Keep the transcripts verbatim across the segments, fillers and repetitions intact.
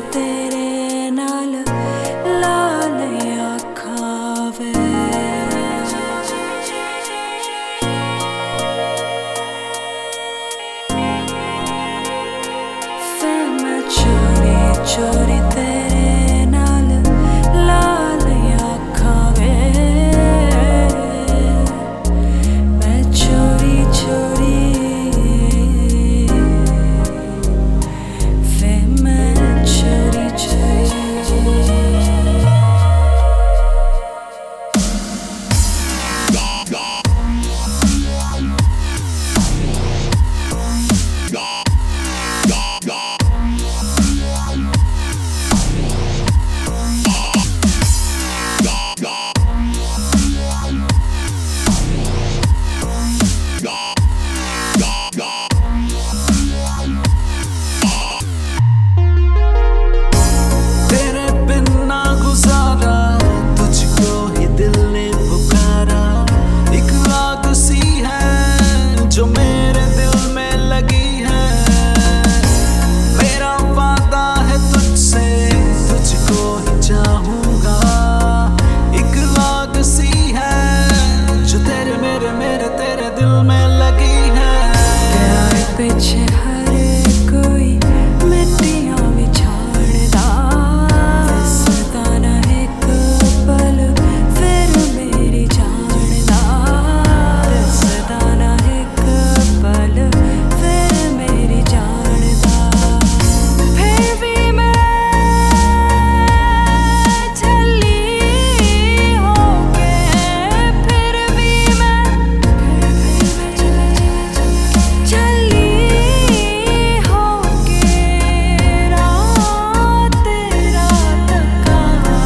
तेरे नाल लाल अखां वे फिर मैं चोरी चोरी तेरे नाल लाल अखां वे मैं चोरी चोरी जो मेरे दिल में लगी है, मेरा वादा है तुझसे, तुझको ही चाहूंगा। एक आग सी है जो तेरे मेरे मेरे तेरे दिल में लगी है। तेरे पीछे हर कोई मिट्टियां भी छाड़दा, दसदा ना एक पल फिर मेरी जान दा, दसदा ना पल फिर मेरी जान दा। फिर भी मैं झल्ली होके, फिर भी मैं झल्ली होके रात रात का।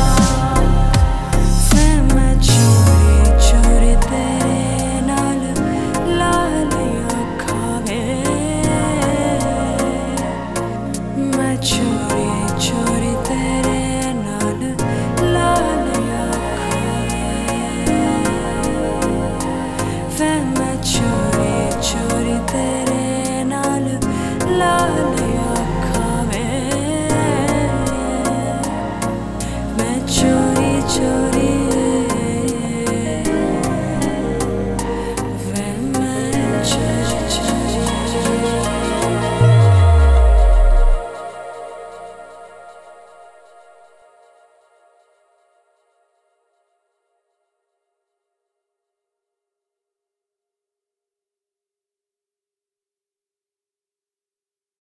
फिर मैं चोरी चोरी तेरे नाल लाल मैं चोरी चोरी तेरे